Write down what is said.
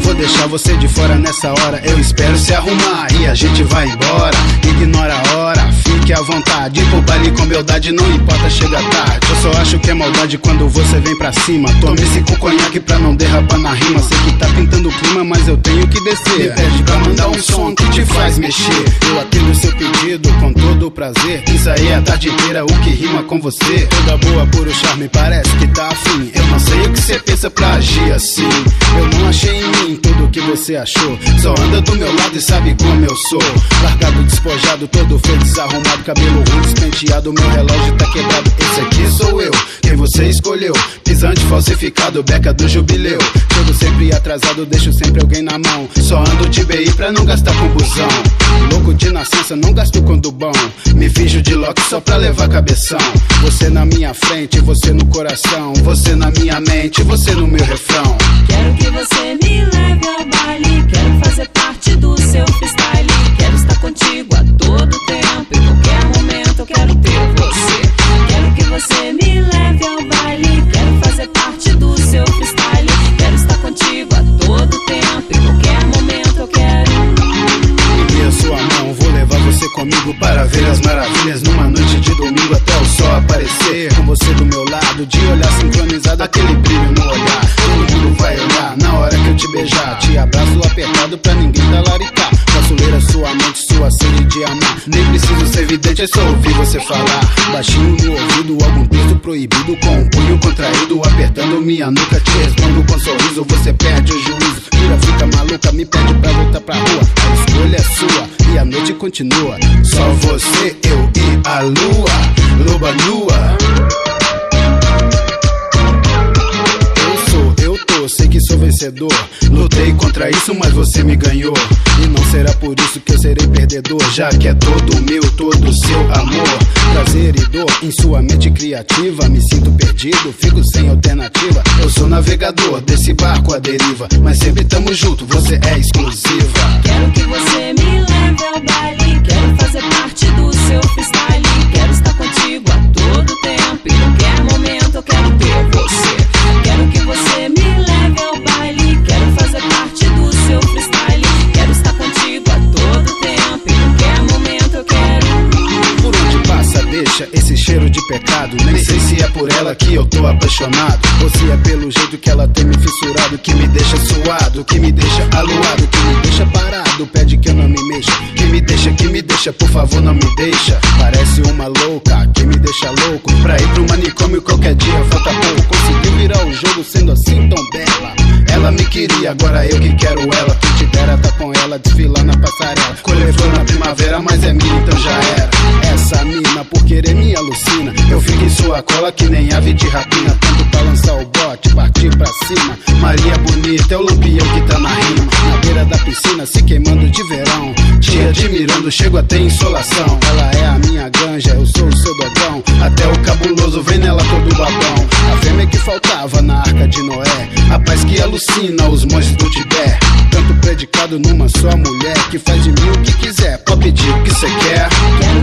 vou deixar você de fora nessa hora. Eu espero se arrumar e a gente vai embora. Ignora a hora, fique à vontade. Ir pro baile com beldade, não importa, chega tarde. Eu só acho que é maldade quando você vem pra cima. Tome esse com conhaque pra não derrapar na rima. Sei que tá pintando o clima, mas eu tenho que descer. Me pede pra mandar um som que te faz mexer. Eu atendo seu pedido com todo o prazer. Isso aí é a tarde inteira, o que rima com você. Toda boa, puro charme, parece que tá afim. Eu não sei o que você pensa pra agir assim. Eu não achei em mim tudo o que você achou. Só anda do meu lado e sabe como eu sou. Largado, despojado, todo feio, desarrumado. Cabelo ruim, despenteado, meu relógio tá quebrado. Esse aqui sou eu, quem você escolheu. Pisante falsificado, beca do jubileu. Chego sempre atrasado, deixo sempre alguém na mão. Só ando de BI pra não gastar com busão. Louco de nascença, não gasto com dubão. Me finjo de Loki só pra levar cabeção. Você na minha frente, você no coração. Você na minha mente, você no meu refrão. Quero que você me leve ao baile. Quero fazer parte do seu freestyle. Quero estar contigo a todo tempo. Em qualquer momento eu quero ter você. Quero que você me leve ao baile. Quero fazer parte do seu freestyle. Quero estar contigo a todo tempo. Em qualquer momento eu quero. Me dê a sua mão, vou levar você comigo para ver as maravilhas numa noite de domingo até o sol aparecer. Com você do meu lado, de olhar sincronizado, aquele brilho no olhar. Todo mundo vai olhar na hora que eu te beijar. Te abraço apertado pra ninguém talaricar. Posso ler a sua mente, sua sede de amar. Nem preciso ser vidente, é só ouvir você falar. Baixinho no ouvido, algum texto proibido. Com um punho contraído, apertando minha nuca. Te respondo com sorriso, você perde o juízo. Vira, fica maluca, me pede pra voltar pra rua. A escolha é sua e a noite continua. Só você, eu e a lua, loba nua. Sei que sou vencedor. Lutei contra isso, mas você me ganhou. E não será por isso que eu serei perdedor. Já que é todo meu, todo seu amor. Prazer e dor em sua mente criativa. Me sinto perdido, fico sem alternativa. Eu sou navegador desse barco à deriva. Mas sempre tamo junto, você é exclusiva. Quero que você me leve ao baile. Quero fazer parte do seu freestyle. Quero estar contigo a todo tempo. Em qualquer momento eu quero ter você. Quero que você me leve ao baile. Quero fazer parte do seu freestyle. Quero estar contigo a todo tempo. Em qualquer momento eu quero. Por onde passa deixa esse cheiro de pecado. Nem sei se é por ela que eu tô apaixonado, ou se é pelo jeito que ela tem me fissurado. Que me deixa suado, que me deixa aluado, que me deixa parado, pede que eu não me mexa. Que me deixa, por favor não me deixa. Parece uma louca, que me deixa louco. Pra ir pro manicômio qualquer dia, falta pouco. Conseguiu virar o jogo sendo assim tão bela. Ela me queria, agora eu que quero ela. Quem te dera tá com ela, desfilar na passarela. Colher flor na primavera, mas é minha, então já era. Essa mina, por querer me alucina. Eu fico em sua cola que nem ave de rapina. Tanto pra lançar o bote, partir pra cima. Maria bonita, é o lampião que tá na rima. Na beira da piscina, se queimando de verão. Te admirando, chego até insolação. Ela é a minha ganja, eu sou o seu dogão. Até o cabuloso vem nela todo babão. A fêmea que faltava na arca de Noé. A paz que alucina os monstros do Tibete. Tanto predicado numa só mulher, que faz de mim o que quiser. Pode pedir o que cê quer.